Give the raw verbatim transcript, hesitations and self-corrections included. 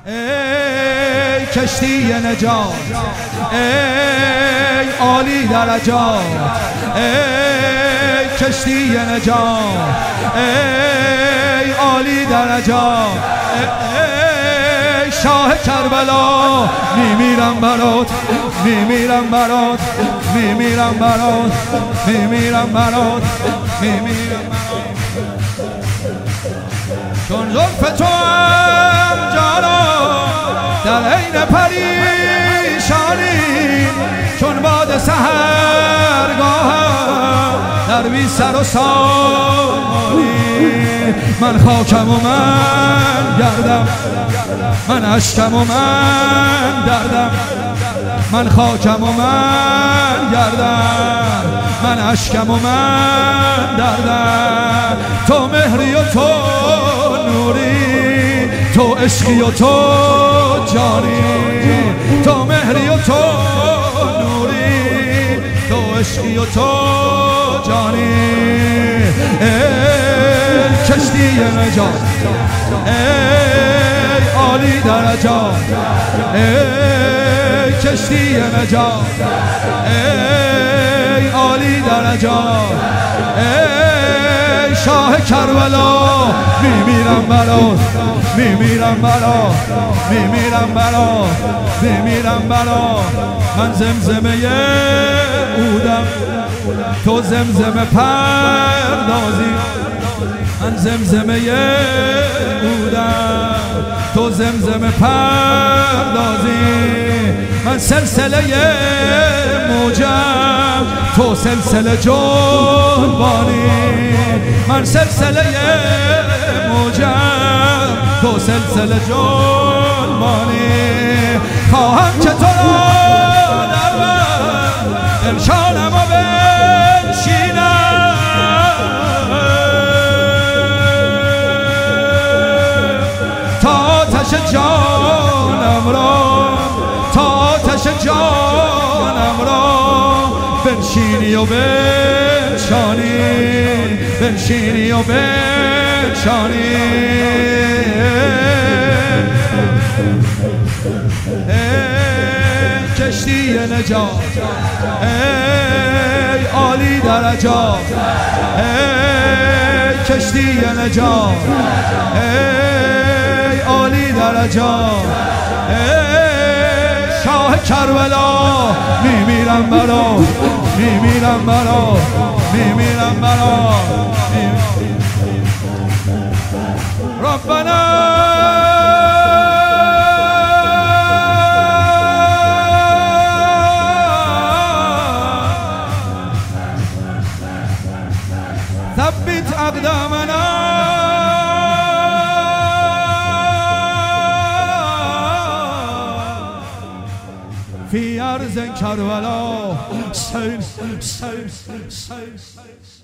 ای کشتی نجات، ای عالی درجات، ای کشتی نجات، ای عالی درجات، ای شاه کربلا میمیرم برات، میمیرم برات، میمیرم برات، میمیرم برات، میمیرم برات. چون زلف تو هم جانا در عین پریشانی، چون باد سحرگاهم در بی سر و سامانی، من خاکم و من گردم، من اشکم و من دردم، من خاکم و من گردم، من اشکم و من دردم. تو مهری و تو نوری، تو عشقی و تو جانی، تو مهری و تو نوری، تو عشقی و تو جانی. ای کشتی نجات، ای عالی درجات، ای کشتی نجات، ای عالی درجات، ای شاه کربلا میمیرم برات، میمیرم برات، میمیرم برات، میمیرم برات. من زمزمه عودم، تو زمزمه پردازی، من زمزمه عودم، تو زمزمه پردازی. من سلسله موجم، تو سلسله جنبانی، من سلسله موجم، تو سلسله جنبانی. خواهم که تو را در من انشانم و بنشینم، تا آتش جانم را، تا آتش جانم را بنشینی و بنشانی، بنشینی و بنشانی. ای کشتی نجات، ای عالی درجات، ای کشتی نجات، ای عالی درجات، ای شاه کربلا میمیرم برات، میمیرم برات، میمیرم برات. ربنا ثبت أقدامنا في أرض كربلاء.